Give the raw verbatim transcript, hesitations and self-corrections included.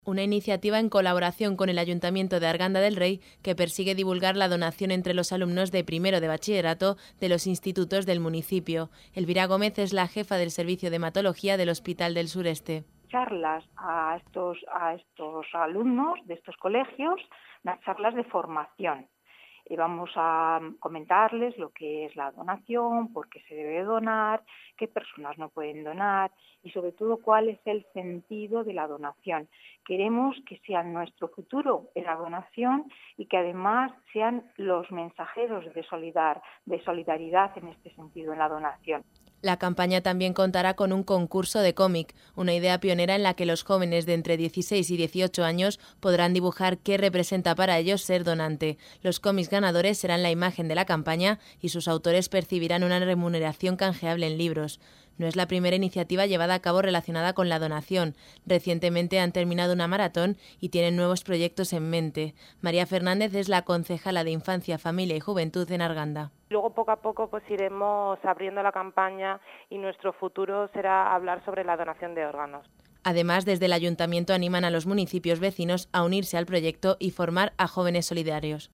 Una iniciativa en colaboración con el Ayuntamiento de Arganda del Rey que persigue divulgar la donación entre los alumnos de primero de bachillerato de los institutos del municipio. Elvira Gómez es la jefa del Servicio de Hematología del Hospital del Sureste. Charlas a estos, a estos alumnos de estos colegios, unas charlas de formación. Y vamos a comentarles lo que es la donación, por qué se debe donar, qué personas no pueden donar y sobre todo cuál es el sentido de la donación. Queremos que sean nuestro futuro en la donación y que además sean los mensajeros de, solidar, de solidaridad en este sentido en la donación. La campaña también contará con un concurso de cómic, una idea pionera en la que los jóvenes de entre dieciséis y dieciocho años podrán dibujar qué representa para ellos ser donante. Los cómics ganadores serán la imagen de la campaña y sus autores percibirán una remuneración canjeable en libros. No es la primera iniciativa llevada a cabo relacionada con la donación. Recientemente han terminado una maratón y tienen nuevos proyectos en mente. María Fernández es la concejala de Infancia, Familia y Juventud en Arganda. Luego poco a poco pues iremos abriendo la campaña y nuestro futuro será hablar sobre la donación de órganos. Además, desde el Ayuntamiento animan a los municipios vecinos a unirse al proyecto y formar a jóvenes solidarios.